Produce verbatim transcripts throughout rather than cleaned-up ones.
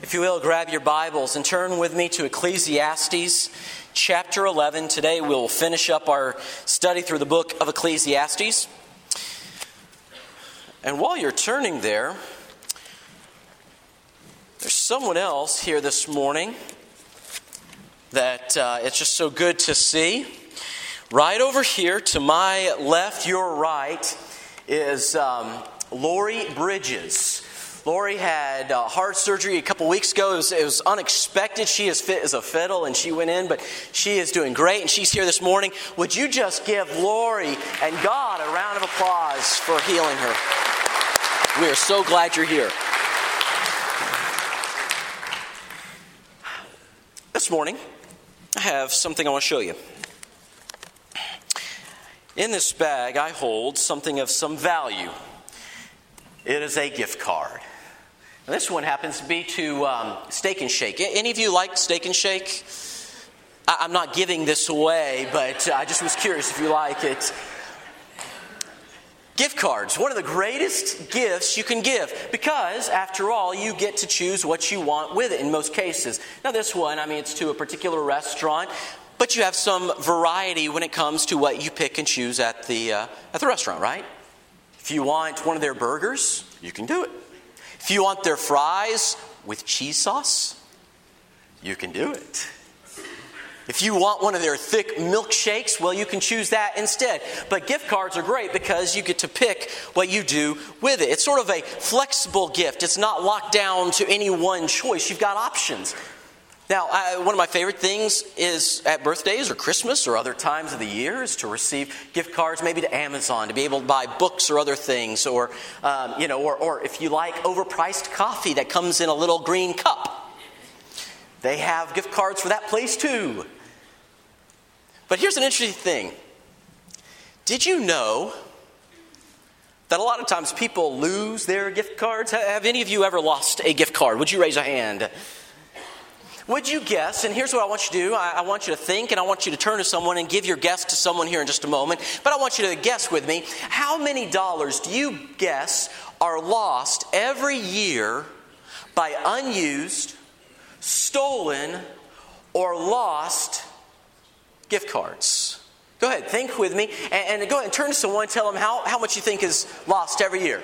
If you will, grab your Bibles and turn with me to Ecclesiastes chapter eleven. Today we'll finish up our study through the book of Ecclesiastes. And while you're turning there, there's someone else here this morning that uh, it's just so good to see. Right over here to my left, your right, is um, Lori Bridges. Lori had uh, heart surgery a couple weeks ago. It was, it was unexpected. She is fit as a fiddle, and she went in, but she is doing great, and she's here this morning. Would you just give Lori and God a round of applause for healing her? We are so glad you're here. This morning, I have something I want to show you. In this bag, I hold something of some value. It is a gift card. And this one happens to be to um, Steak and Shake. Any of you like Steak and Shake? I- I'm not giving this away, but I just was curious if you like it. Gift cards, one of the greatest gifts you can give, because after all, you get to choose what you want with it in most cases. Now this one, I mean, it's to a particular restaurant, but you have some variety when it comes to what you pick and choose at the uh, at the restaurant, right? If you want one of their burgers, you can do it. If you want their fries with cheese sauce, you can do it. If you want one of their thick milkshakes, well, you can choose that instead. But gift cards are great because you get to pick what you do with it. It's sort of a flexible gift. It's not locked down to any one choice. You've got options. Now, I, one of my favorite things is at birthdays or Christmas or other times of the year is to receive gift cards, maybe to Amazon, to be able to buy books or other things, or um, you know, or, or if you like overpriced coffee that comes in a little green cup, they have gift cards for that place too. But here's an interesting thing: did you know that a lot of times people lose their gift cards? Have any of you ever lost a gift card? Would you raise a hand? Would you guess, and here's what I want you to do, I, I want you to think, and I want you to turn to someone and give your guess to someone here in just a moment, but I want you to guess with me, how many dollars do you guess are lost every year by unused, stolen, or lost gift cards? Go ahead, think with me, and, and go ahead and turn to someone and tell them how, how much you think is lost every year.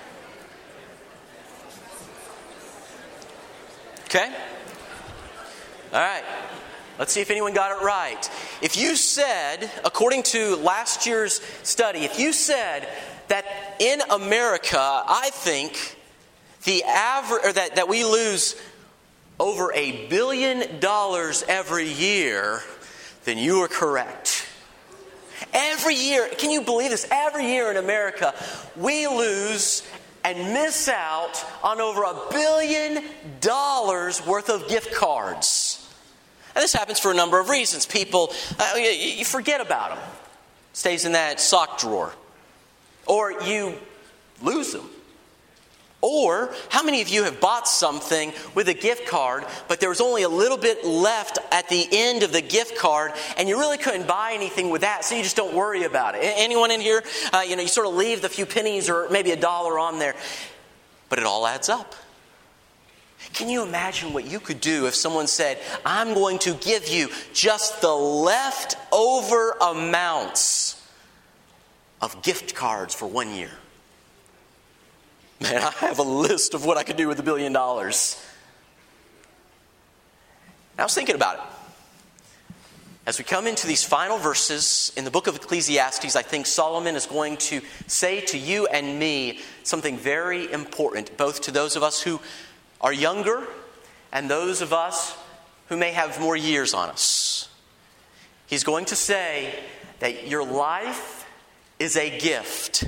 Okay? All right, let's see if anyone got it right. If you said, according to last year's study, if you said that in America, I think the average, or that, that we lose over a billion dollars every year, then you are correct. Every year, can you believe this? Every year in America, we lose and miss out on over a billion dollars worth of gift cards. And this happens for a number of reasons. People, uh, you, you forget about them. Stays in that sock drawer. Or you lose them. Or, how many of you have bought something with a gift card, but there was only a little bit left at the end of the gift card, and you really couldn't buy anything with that, so you just don't worry about it? Anyone in here, uh, you know, you sort of leave the few pennies or maybe a dollar on there, but it all adds up. Can you imagine what you could do if someone said, I'm going to give you just the leftover amounts of gift cards for one year? Man, I have a list of what I could do with a billion dollars. And I was thinking about it. As we come into these final verses in the book of Ecclesiastes, I think Solomon is going to say to you and me something very important, both to those of us who are younger and those of us who may have more years on us. He's going to say that your life is a gift.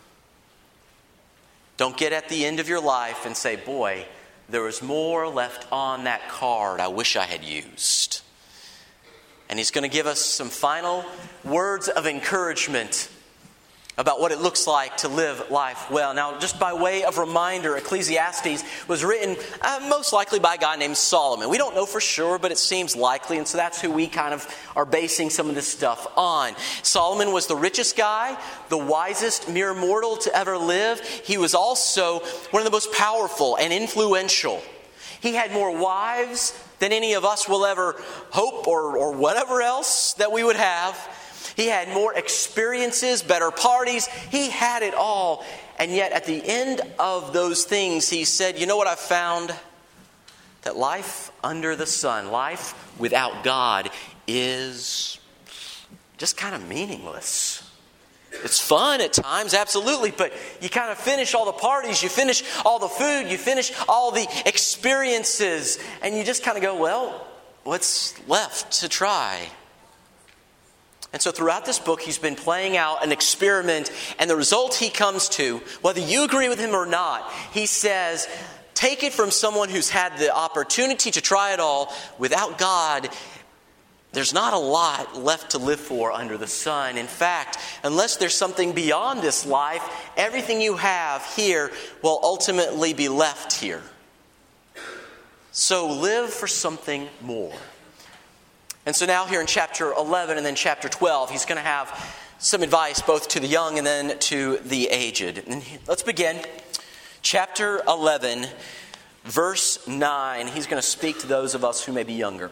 Don't get at the end of your life and say, boy, there was more left on that card I wish I had used. And he's going to give us some final words of encouragement about what it looks like to live life well. Now, just by way of reminder, Ecclesiastes was written uh, most likely by a guy named Solomon. We don't know for sure, but it seems likely, and so that's who we kind of are basing some of this stuff on. Solomon was the richest guy, the wisest mere mortal to ever live. He was also one of the most powerful and influential. He had more wives than any of us will ever hope or, or whatever else that we would have. He had more experiences, better parties. He had it all. And yet at the end of those things, he said, you know what I've found? That life under the sun, life without God, is just kind of meaningless. It's fun at times, absolutely, but you kind of finish all the parties, you finish all the food, you finish all the experiences, and you just kind of go, well, what's left to try? And so throughout this book, he's been playing out an experiment, and the result he comes to, whether you agree with him or not, he says, take it from someone who's had the opportunity to try it all. Without God, there's not a lot left to live for under the sun. In fact, unless there's something beyond this life, everything you have here will ultimately be left here. So live for something more. And so now here in chapter eleven and then chapter twelve, he's going to have some advice both to the young and then to the aged. And let's begin. Chapter eleven, verse nine. He's going to speak to those of us who may be younger.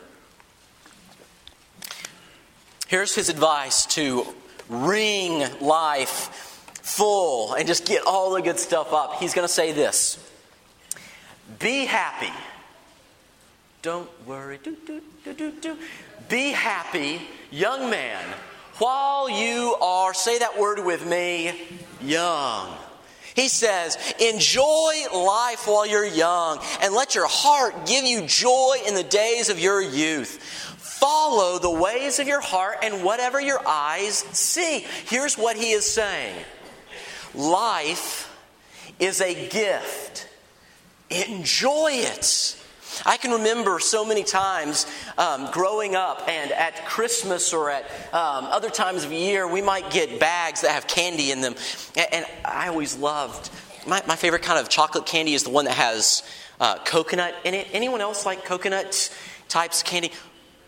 Here's his advice to wring life full and just get all the good stuff up. He's going to say this. Be happy. Don't worry. Do, do, do, do, do. Be happy, young man, while you are, say that word with me, young. He says, enjoy life while you're young and let your heart give you joy in the days of your youth. Follow the ways of your heart and whatever your eyes see. Here's what he is saying. Life is a gift. Enjoy it. I can remember so many times um, growing up and at Christmas or at um, other times of year, we might get bags that have candy in them. And, and I always loved, my, my favorite kind of chocolate candy is the one that has uh, coconut in it. Anyone else like coconut types of candy?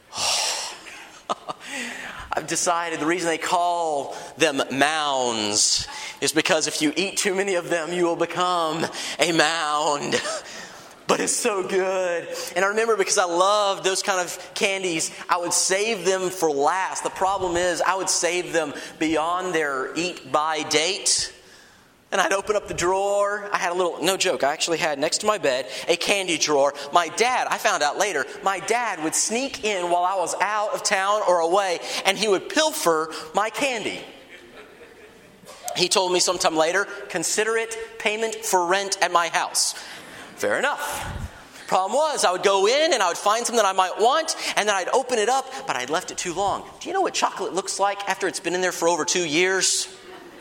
I've decided the reason they call them mounds is because if you eat too many of them, you will become a mound. But it's so good. And I remember because I loved those kind of candies, I would save them for last. The problem is I would save them beyond their eat-by date. And I'd open up the drawer. I had a little, no joke, I actually had next to my bed a candy drawer. My dad, I found out later, my dad would sneak in while I was out of town or away, and he would pilfer my candy. He told me sometime later, consider it payment for rent at my house. Fair enough. Problem was, I would go in and I would find something that I might want, and then I'd open it up, but I'd left it too long. Do you know what chocolate looks like after it's been in there for over two years?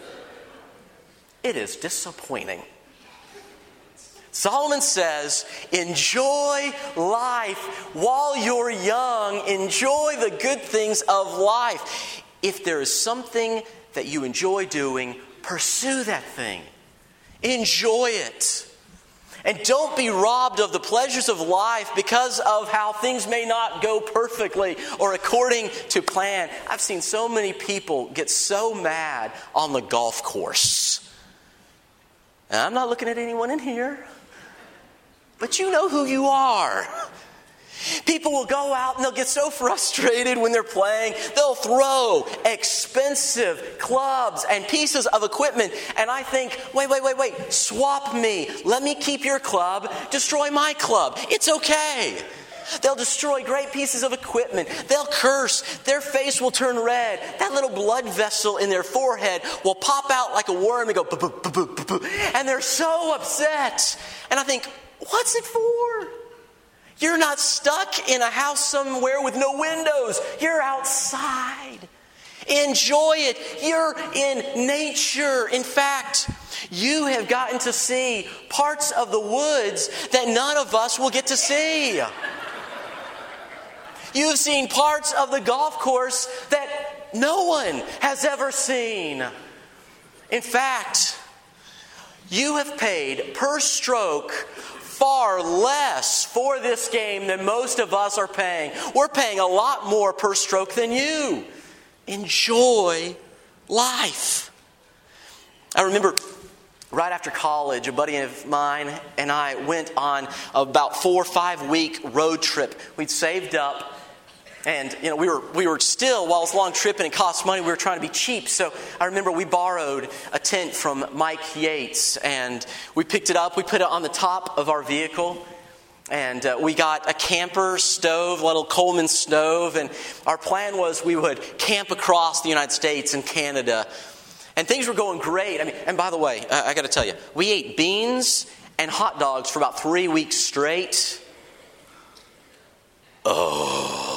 It is disappointing. Solomon says, enjoy life while you're young. Enjoy the good things of life. If there is something that you enjoy doing, pursue that thing. Enjoy it. And don't be robbed of the pleasures of life because of how things may not go perfectly or according to plan. I've seen so many people get so mad on the golf course. And I'm not looking at anyone in here, but you know who you are. People will go out and they'll get so frustrated when they're playing. They'll throw expensive clubs and pieces of equipment. And I think, wait, wait, wait, wait. Swap me. Let me keep your club. Destroy my club. It's okay. They'll destroy great pieces of equipment. They'll curse. Their face will turn red. That little blood vessel in their forehead will pop out like a worm and go, boo, boo, boo, boo, boo, boo. And they're so upset. And I think, what's it for? You're not stuck in a house somewhere with no windows. You're outside. Enjoy it. You're in nature. In fact, you have gotten to see parts of the woods that none of us will get to see. You've seen parts of the golf course that no one has ever seen. In fact, you have paid per stroke far less for this game than most of us are paying. We're paying a lot more per stroke than you. Enjoy life. I remember right after college, a buddy of mine and I went on about four or five week road trip. We'd saved up. And, you know, we were we were still, while it was a long trip and it cost money, we were trying to be cheap. So I remember we borrowed a tent from Mike Yates, and we picked it up. We put it on the top of our vehicle, and uh, we got a camper stove, a little Coleman stove. And our plan was we would camp across the United States and Canada. And things were going great. I mean, and by the way, uh, I got to tell you, we ate beans and hot dogs for about three weeks straight. Oh.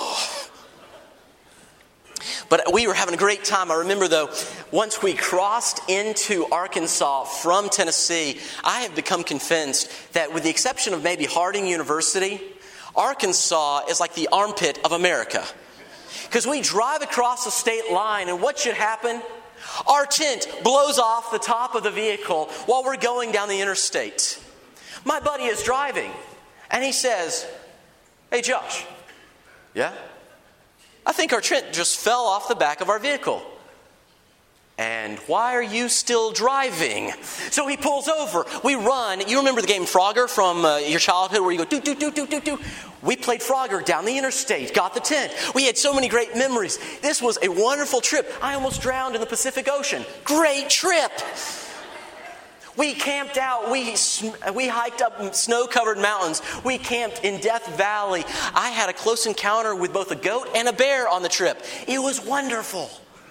But we were having a great time. I remember, though, once we crossed into Arkansas from Tennessee, I have become convinced that with the exception of maybe Harding University, Arkansas is like the armpit of America. Because we drive across the state line, and what should happen? Our tent blows off the top of the vehicle while we're going down the interstate. My buddy is driving, and he says, "Hey, Josh." "Yeah?" "I think our tent just fell off the back of our vehicle." "And why are you still driving?" So he pulls over. We run. You remember the game Frogger from uh, your childhood where you go, do, do, do, do, do, do. We played Frogger down the interstate, got the tent. We had so many great memories. This was a wonderful trip. I almost drowned in the Pacific Ocean. Great trip. We camped out. We we hiked up snow-covered mountains. We camped in Death Valley. I had a close encounter with both a goat and a bear on the trip. It was wonderful.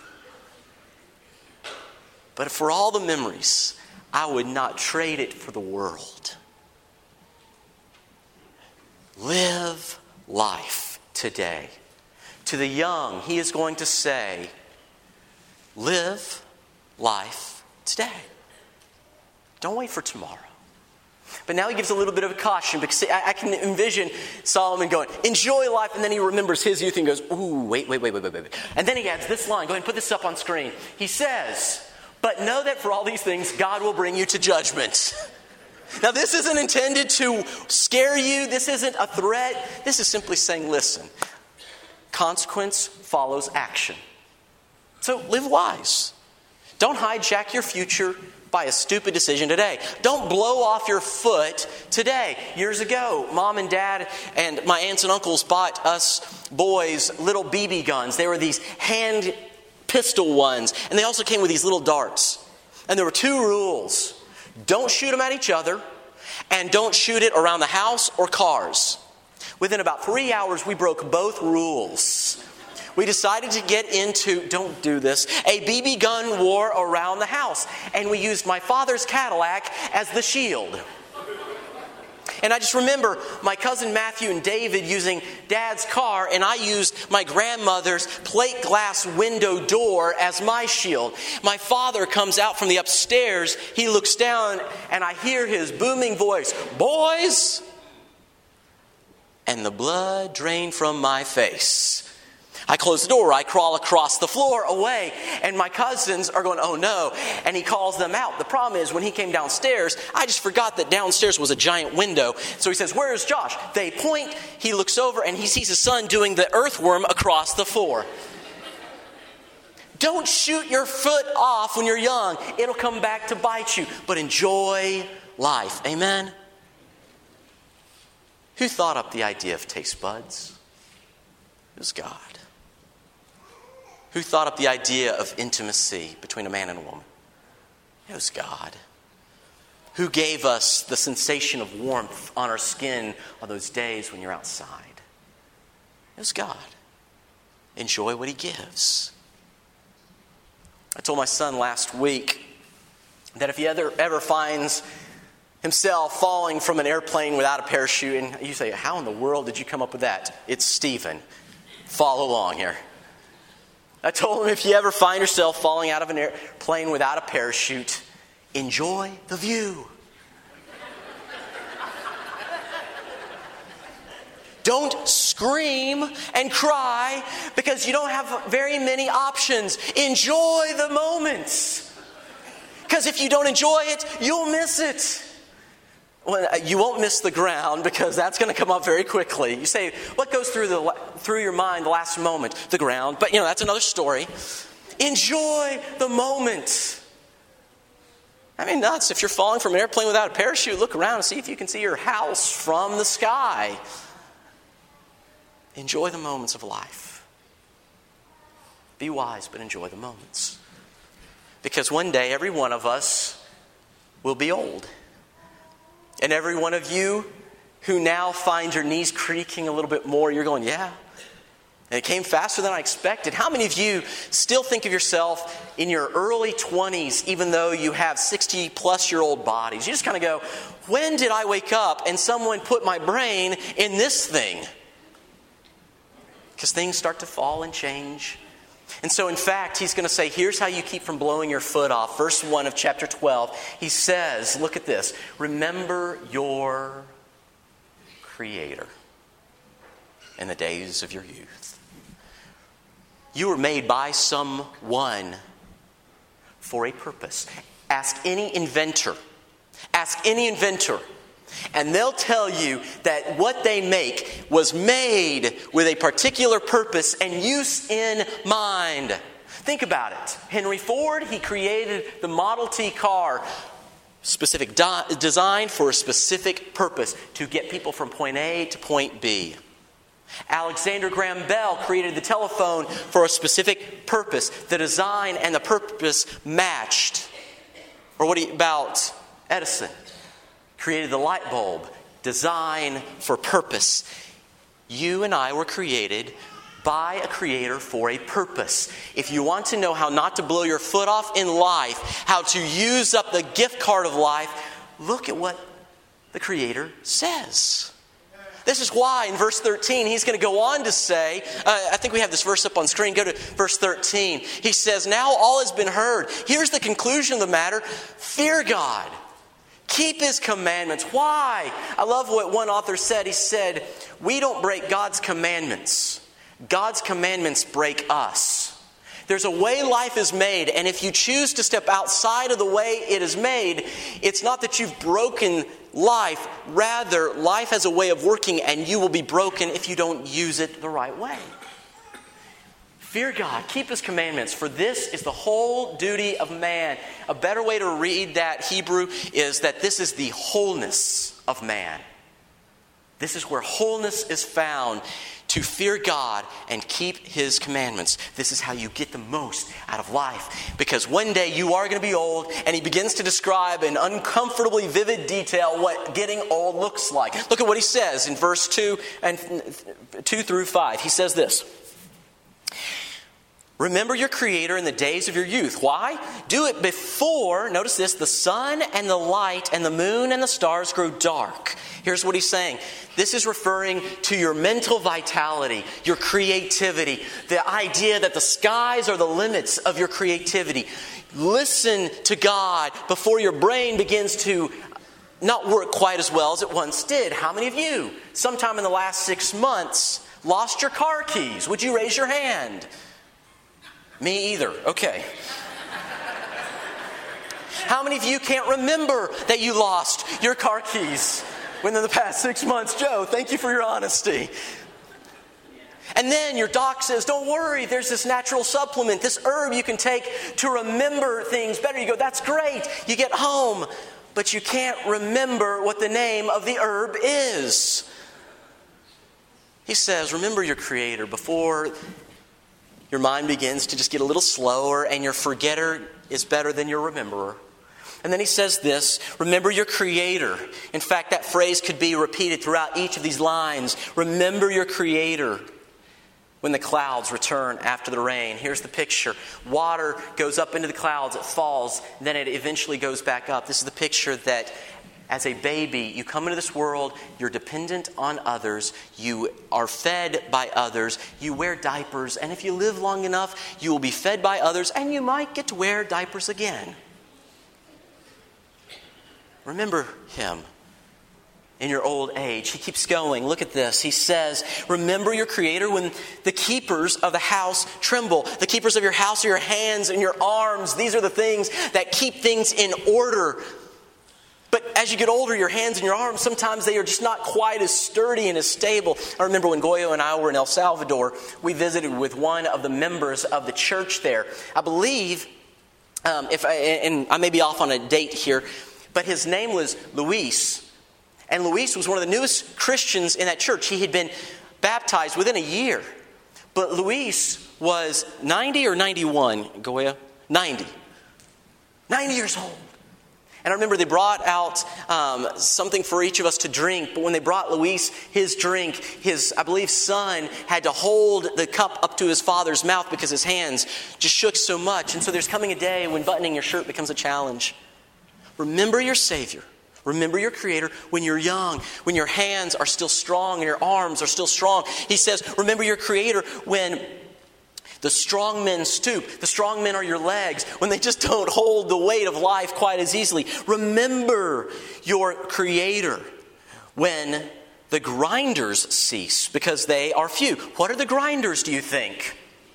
But for all the memories, I would not trade it for the world. Live life today. To the young, he is going to say, live life today. Don't wait for tomorrow. But now he gives a little bit of a caution, because see, I, I can envision Solomon going, enjoy life, and then he remembers his youth and goes, ooh, wait, wait, wait, wait, wait, wait. And then he adds this line. Go ahead and put this up on screen. He says, but know that for all these things, God will bring you to judgment. Now, this isn't intended to scare you. This isn't a threat. This is simply saying, listen, consequence follows action. So live wise. Don't hijack your future by a stupid decision today. Don't blow off your foot today. Years ago, Mom and Dad and my aunts and uncles bought us boys little B B guns. They were these hand pistol ones, and they also came with these little darts. And there were two rules. Don't shoot them at each other, and don't shoot it around the house or cars. Within about three hours, we broke both rules. We decided to get into, don't do this, a B B gun war around the house. And we used my father's Cadillac as the shield. And I just remember my cousin Matthew and David using Dad's car, and I used my grandmother's plate glass window door as my shield. My father comes out from the upstairs. He looks down, and I hear his booming voice, "Boys!" And the blood drained from my face. I close the door, I crawl across the floor away, and my cousins are going, oh no, and he calls them out. The problem is, when he came downstairs, I just forgot that downstairs was a giant window. So he says, where's Josh? They point, he looks over, and he sees his son doing the earthworm across the floor. Don't shoot your foot off when you're young. It'll come back to bite you, but enjoy life. Amen? Who thought up the idea of taste buds? It was God. Who thought up the idea of intimacy between a man and a woman? It was God. Who gave us the sensation of warmth on our skin on those days when you're outside? It was God. Enjoy what He gives. I told my son last week that if he ever, ever finds himself falling from an airplane without a parachute, and you say, how in the world did you come up with that? It's Stephen. Follow along here. I told him, if you ever find yourself falling out of an airplane without a parachute, enjoy the view. Don't scream and cry because you don't have very many options. Enjoy the moments. Because if you don't enjoy it, you'll miss it. Well, you won't miss the ground because that's going to come up very quickly. You say, what goes through the through your mind the last moment? The ground. But, you know, that's another story. Enjoy the moment. I mean, nuts. If you're falling from an airplane without a parachute, look around and see if you can see your house from the sky. Enjoy the moments of life. Be wise, but enjoy the moments. Because one day, every one of us will be old. And every one of you who now find your knees creaking a little bit more, you're going, yeah. And it came faster than I expected. How many of you still think of yourself in your early twenties, even though you have sixty-plus-year-old bodies? You just kind of go, when did I wake up and someone put my brain in this thing? Because things start to fall and change. And so, in fact, he's going to say, here's how you keep from blowing your foot off. Verse one of chapter twelve, he says, look at this. Remember your Creator in the days of your youth. You were made by someone for a purpose. Ask any inventor. Ask any inventor. And they'll tell you that what they make was made with a particular purpose and use in mind. Think about it. Henry Ford, he created the Model T car, specific do- design for a specific purpose, to get people from point A to point B. Alexander Graham Bell created the telephone for a specific purpose. The design and the purpose matched. Or what about Edison? Created the light bulb. Design for purpose. You and I were created by a creator for a purpose. If you want to know how not to blow your foot off in life, how to use up the gift card of life, look at what the creator says. This is why in verse thirteen, he's going to go on to say, uh, I think we have this verse up on screen. Go to verse thirteen. He says, now all has been heard. Here's the conclusion of the matter. Fear God. Keep His commandments. Why? I love what one author said. He said, we don't break God's commandments. God's commandments break us. There's a way life is made, and if you choose to step outside of the way it is made, it's not that you've broken life. Rather, life has a way of working, and you will be broken if you don't use it the right way. Fear God, keep His commandments, for this is the whole duty of man. A better way to read that Hebrew is that this is the wholeness of man. This is where wholeness is found. To fear God and keep His commandments. This is how you get the most out of life. Because one day you are going to be old, and he begins to describe in uncomfortably vivid detail what getting old looks like. Look at what he says in verse two and two through five. He says this. Remember your Creator in the days of your youth. Why? Do it before, notice this, the sun and the light and the moon and the stars grow dark. Here's what he's saying. This is referring to your mental vitality, your creativity, the idea that the skies are the limits of your creativity. Listen to God before your brain begins to not work quite as well as it once did. How many of you, sometime in the last six months, lost your car keys? Would you raise your hand? Me either. Okay. How many of you can't remember that you lost your car keys within the past six months? Joe, thank you for your honesty. And then your doc says, don't worry, there's this natural supplement, this herb you can take to remember things better. You go, that's great. You get home, but you can't remember what the name of the herb is. He says, remember your Creator before your mind begins to just get a little slower, and your forgetter is better than your rememberer. And then he says this, remember your Creator. In fact, that phrase could be repeated throughout each of these lines. Remember your Creator when the clouds return after the rain. Here's the picture. Water goes up into the clouds, it falls, then it eventually goes back up. This is the picture that as a baby, you come into this world, you're dependent on others, you are fed by others, you wear diapers, and if you live long enough, you will be fed by others, and you might get to wear diapers again. Remember Him in your old age. He keeps going. Look at this. He says, remember your Creator when the keepers of the house tremble. The keepers of your house are your hands and your arms. These are the things that keep things in order. But as you get older, your hands and your arms, sometimes they are just not quite as sturdy and as stable. I remember when Goyo and I were in El Salvador, we visited with one of the members of the church there. I believe um, if I, and I may be off on a date here, but his name was Luis. And Luis was one of the newest Christians in that church. He had been baptized within a year. But Luis was ninety or ninety-one, Goya? ninety. ninety years old. And I remember they brought out um, something for each of us to drink. But when they brought Luis his drink, his, I believe, son had to hold the cup up to his father's mouth because his hands just shook so much. And so there's coming a day when buttoning your shirt becomes a challenge. Remember your Savior. Remember your Creator when you're young, when your hands are still strong and your arms are still strong. He says, remember your Creator when the strong men stoop. The strong men are your legs when they just don't hold the weight of life quite as easily. Remember your Creator when the grinders cease because they are few. What are the grinders, do you think?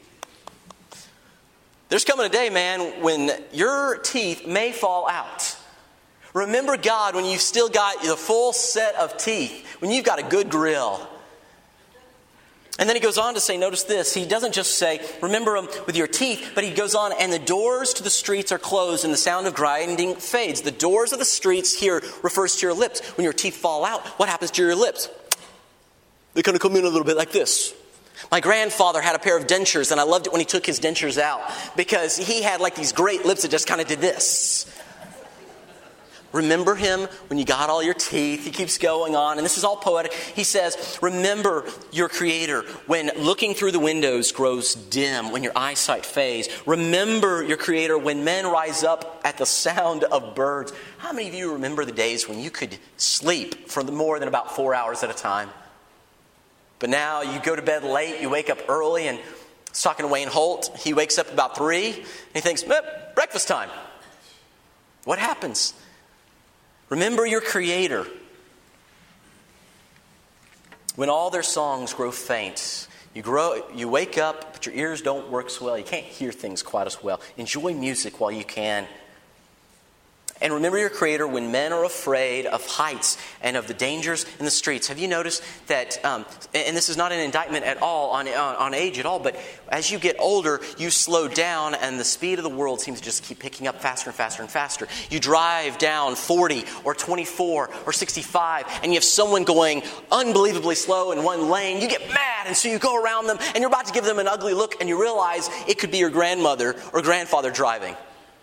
There's coming a day, man, when your teeth may fall out. Remember God when you've still got the full set of teeth, when you've got a good grill. And then he goes on to say, notice this, he doesn't just say, remember them with your teeth, but he goes on, and the doors to the streets are closed and the sound of grinding fades. The doors of the streets here refers to your lips. When your teeth fall out, what happens to your lips? They kind of come in a little bit like this. My grandfather had a pair of dentures, and I loved it when he took his dentures out because he had like these great lips that just kind of did this. Remember him when you got all your teeth. He keeps going on, and this is all poetic. He says, remember your Creator when looking through the windows grows dim, when your eyesight fades. Remember your Creator when men rise up at the sound of birds. How many of you remember the days when you could sleep for more than about four hours at a time? But now you go to bed late, you wake up early, and I was talking to Wayne Holt. He wakes up about three, and he thinks, eh, breakfast time. What happens? Remember your Creator when all their songs grow faint. You grow, you wake up, but your ears don't work so well. You can't hear things quite as well. Enjoy music while you can. And remember your Creator when men are afraid of heights and of the dangers in the streets. Have you noticed that, um, and this is not an indictment at all on, on, on age at all, but as you get older, you slow down and the speed of the world seems to just keep picking up faster and faster and faster. You drive down forty or twenty-four or sixty-five and you have someone going unbelievably slow in one lane. You get mad and so you go around them and you're about to give them an ugly look and you realize it could be your grandmother or grandfather driving.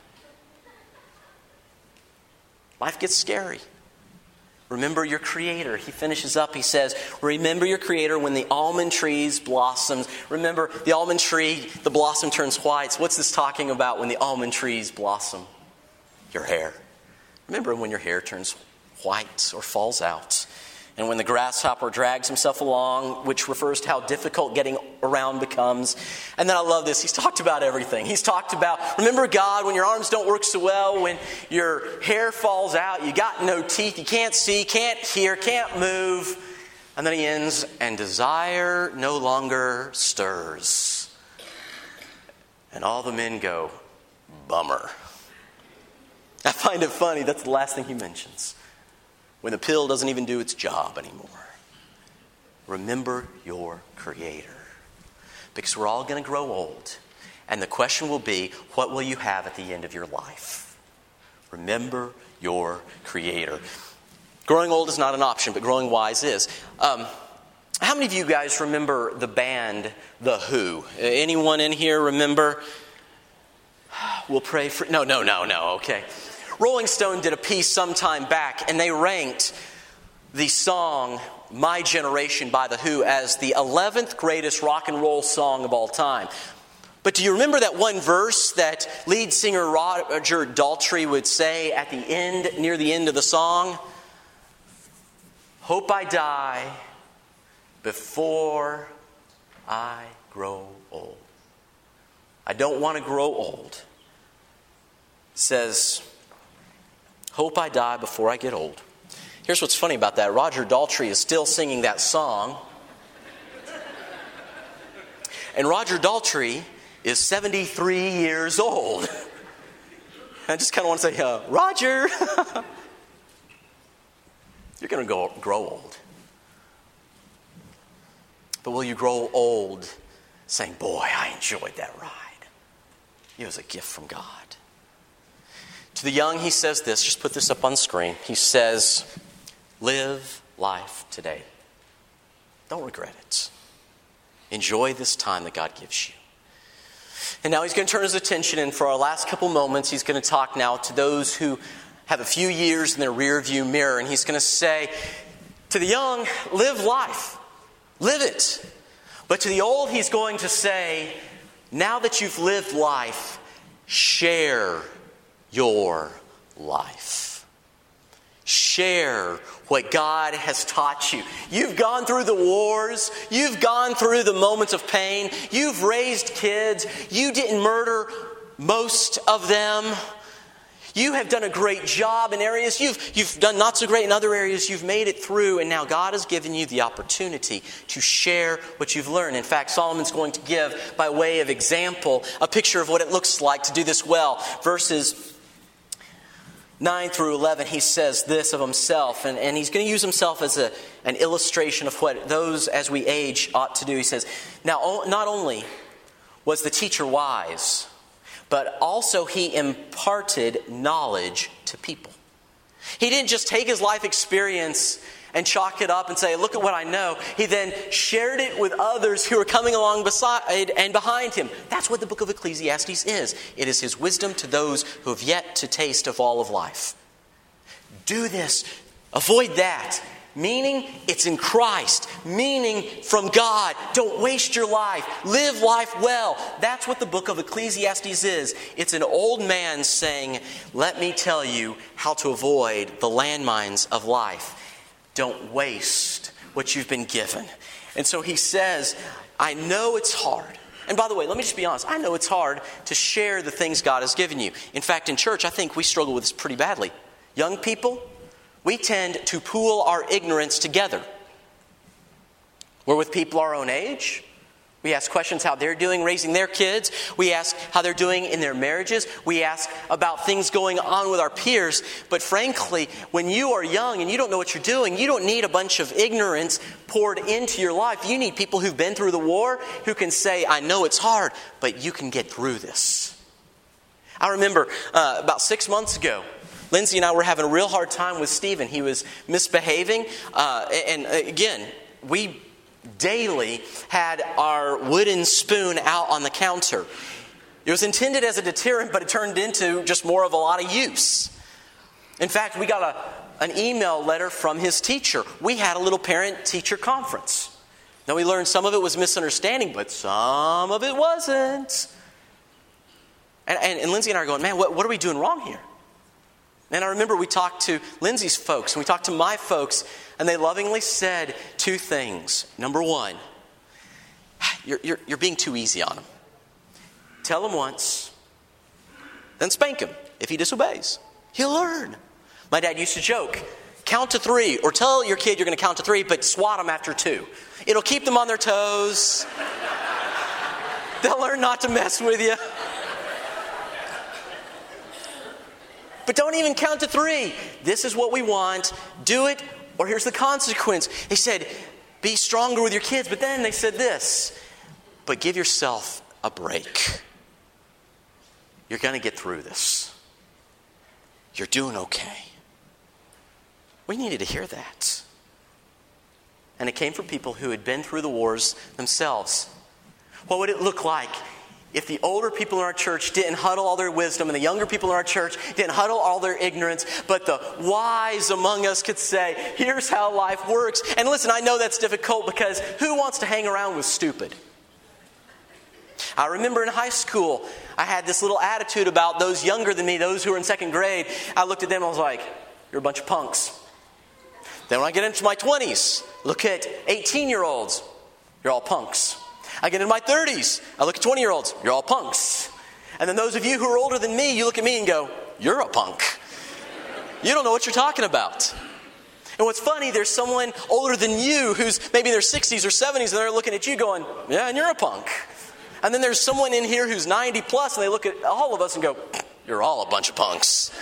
Life gets scary. Remember your Creator. He finishes up, he says, remember your Creator when the almond trees blossom. Remember the almond tree, the blossom turns white. What's this talking about when the almond trees blossom? Your hair. Remember when your hair turns white or falls out. And when the grasshopper drags himself along, which refers to how difficult getting around becomes. And then I love this. He's talked about everything. He's talked about, remember God, when your arms don't work so well, when your hair falls out, you got no teeth, you can't see, can't hear, can't move. And then he ends, and desire no longer stirs. And all the men go, bummer. I find it funny, that's the last thing he mentions. When the pill doesn't even do its job anymore. Remember your Creator. Because we're all going to grow old. And the question will be, what will you have at the end of your life? Remember your Creator. Growing old is not an option, but growing wise is. Um, how many of you guys remember the band The Who? Anyone in here remember? We'll pray for... No, no, no, no, okay. Rolling Stone did a piece some time back, and they ranked the song My Generation by The Who as the eleventh greatest rock and roll song of all time. But do you remember that one verse that lead singer Roger Daltrey would say at the end, near the end of the song? Hope I die before I grow old. I don't want to grow old. It says... Hope I die before I get old. Here's what's funny about that. Roger Daltrey is still singing that song. And Roger Daltrey is seventy-three years old. I just kind of want to say, uh, Roger, you're going to go grow old. But will you grow old saying, boy, I enjoyed that ride. It was a gift from God. To the young, he says this. Just put this up on the screen. He says, live life today. Don't regret it. Enjoy this time that God gives you. And now he's going to turn his attention, and for our last couple moments, he's going to talk now to those who have a few years in their rearview mirror. And he's going to say, to the young, live life. Live it. But to the old, he's going to say, now that you've lived life, share your life. Share what God has taught you. You've gone through the wars. You've gone through the moments of pain. You've raised kids. You didn't murder most of them. You have done a great job in areas. You've, you've done not so great in other areas. You've made it through, and now God has given you the opportunity to share what you've learned. In fact, Solomon's going to give, by way of example, a picture of what it looks like to do this well. Verses nine through eleven, he says this of himself, and, and he's going to use himself as a, an illustration of what those as we age ought to do. He says, now not only was the teacher wise, but also he imparted knowledge to people. He didn't just take his life experience and chalk it up and say, look at what I know. He then shared it with others who were coming along beside and behind him. That's what the book of Ecclesiastes is. It is his wisdom to those who have yet to taste of all of life. Do this. Avoid that. Meaning, it's in Christ. Meaning, from God. Don't waste your life. Live life well. That's what the book of Ecclesiastes is. It's an old man saying, let me tell you how to avoid the landmines of life. Don't waste what you've been given. And so he says, I know it's hard. And by the way, let me just be honest. I know it's hard to share the things God has given you. In fact, in church, I think we struggle with this pretty badly. Young people, we tend to pool our ignorance together. We're with people our own age. We ask questions how they're doing raising their kids. We ask how they're doing in their marriages. We ask about things going on with our peers. But frankly, when you are young and you don't know what you're doing, you don't need a bunch of ignorance poured into your life. You need people who've been through the war who can say, I know it's hard, but you can get through this. I remember uh, about six months ago, Lindsay and I were having a real hard time with Stephen. He was misbehaving. Uh, and again, we daily had our wooden spoon out on the counter. It was intended as a deterrent, but it turned into just more of a lot of use. In fact, we got a, an email letter from his teacher. We had a little parent-teacher conference. Now we learned some of it was misunderstanding, but some of it wasn't. And, and, and Lindsay and I are going, man, what, what are we doing wrong here? And I remember we talked to Lindsay's folks and we talked to my folks, and they lovingly said two things. Number one, you're, you're, you're being too easy on him. Tell him once, then spank him. If he disobeys, he'll learn. My dad used to joke, count to three, or tell your kid you're going to count to three, but swat them after two. It'll keep them on their toes. They'll learn not to mess with you. But don't even count to three. This is what we want. Do it, or here's the consequence. They said, be stronger with your kids. But then they said this, but give yourself a break. You're going to get through this. You're doing okay. We needed to hear that. And it came from people who had been through the wars themselves. What would it look like if the older people in our church didn't huddle all their wisdom and the younger people in our church didn't huddle all their ignorance, but the wise among us could say, here's how life works. And listen, I know that's difficult because who wants to hang around with stupid? I remember in high school, I had this little attitude about those younger than me, those who were in second grade. I looked at them and I was like, you're a bunch of punks. Then when I get into my twenties, look at eighteen-year-olds, you're all punks. I get into my thirties. I look at twenty-year-olds. You're all punks. And then those of you who are older than me, you look at me and go, you're a punk. You don't know what you're talking about. And what's funny, there's someone older than you who's maybe in their sixties or seventies, and they're looking at you going, yeah, and you're a punk. And then there's someone in here who's ninety plus, and they look at all of us and go, you're all a bunch of punks.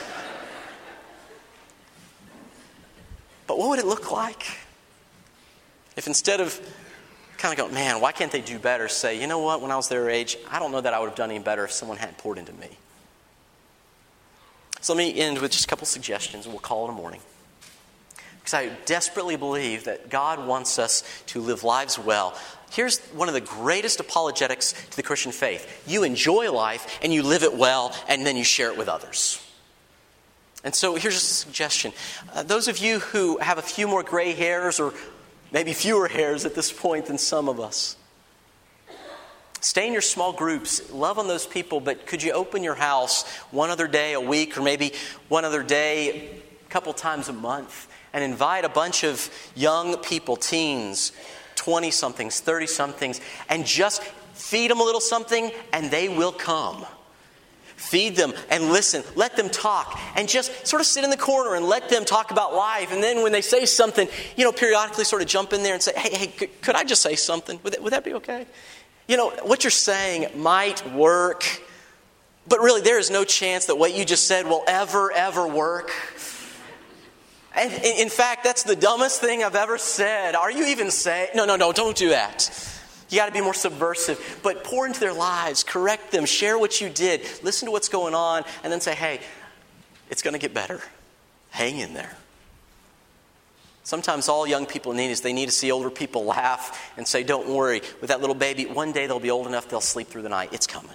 But what would it look like if instead of kind of go, man, why can't they do better? Say, you know what, when I was their age, I don't know that I would have done any better if someone hadn't poured into me. So let me end with just a couple suggestions and we'll call it a morning. Because I desperately believe that God wants us to live lives well. Here's one of the greatest apologetics to the Christian faith. You enjoy life and you live it well and then you share it with others. And so here's a suggestion. Uh, those of you who have a few more gray hairs or maybe fewer hairs at this point than some of us, stay in your small groups. Love on those people, but could you open your house one other day a week or maybe one other day a couple times a month and invite a bunch of young people, teens, twenty-somethings, thirty-somethings, and just feed them a little something and they will come. Feed them and listen. Let them talk and just sort of sit in the corner and let them talk about life. And then when they say something, you know, periodically sort of jump in there and say, hey, hey, could, could I just say something? Would that, would that be okay? You know, what you're saying might work, but really there is no chance that what you just said will ever, ever work. And in fact, that's the dumbest thing I've ever said. Are you even saying? No, no, no, don't do that. You got to be more subversive. But pour into their lives, correct them, share what you did, listen to what's going on, and then say, hey, it's going to get better. Hang in there. Sometimes all young people need is they need to see older people laugh and say, don't worry, with that little baby, one day they'll be old enough they'll sleep through the night. It's coming.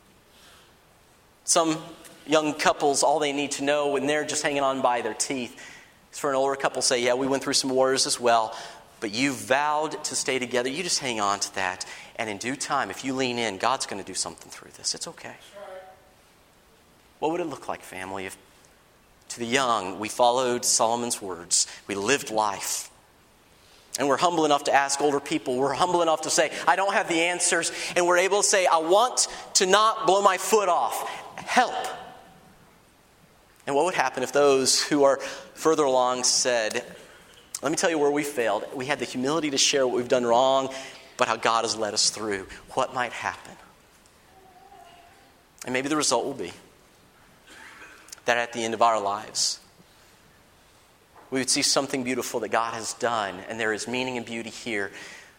Some young couples, all they need to know when they're just hanging on by their teeth is for an older couple to say, yeah, we went through some wars as well, but you vowed to stay together. You just hang on to that. And in due time, if you lean in, God's going to do something through this. It's okay. What would it look like, family, if to the young, we followed Solomon's words. We lived life. And we're humble enough to ask older people. We're humble enough to say, I don't have the answers. And we're able to say, I want to not blow my foot off. Help. And what would happen if those who are further along said, let me tell you where we failed. We had the humility to share what we've done wrong, but how God has led us through. What might happen? And maybe the result will be that at the end of our lives, we would see something beautiful that God has done, and there is meaning and beauty here.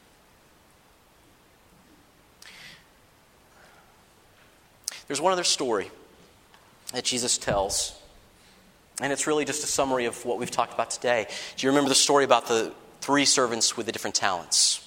There's one other story that Jesus tells, and it's really just a summary of what we've talked about today. Do you remember the story about the three servants with the different talents?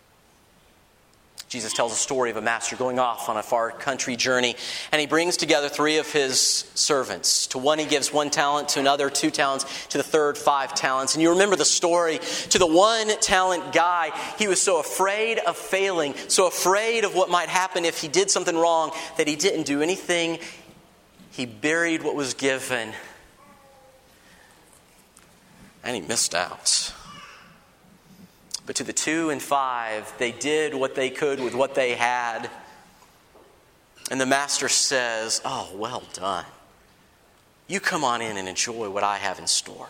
Jesus tells a story of a master going off on a far country journey, and he brings together three of his servants. To one he gives one talent, to another two talents, to the third five talents. And you remember the story. To the one talent guy, he was so afraid of failing, so afraid of what might happen if he did something wrong, that he didn't do anything. He buried what was given, and he missed out. But to the two and five, they did what they could with what they had. And the master says, oh, well done. You come on in and enjoy what I have in store.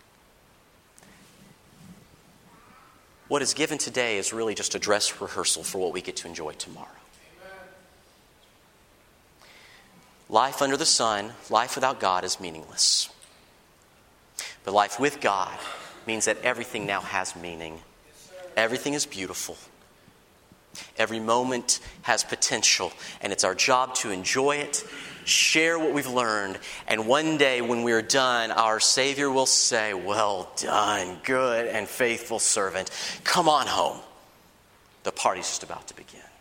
What is given today is really just a dress rehearsal for what we get to enjoy tomorrow. Amen. Life under the sun, life without God is meaningless. But life with God means that everything now has meaning. Everything is beautiful. Every moment has potential, and it's our job to enjoy it, share what we've learned, and one day when we're done, our Savior will say, well done, good and faithful servant. Come on home. The party's just about to begin.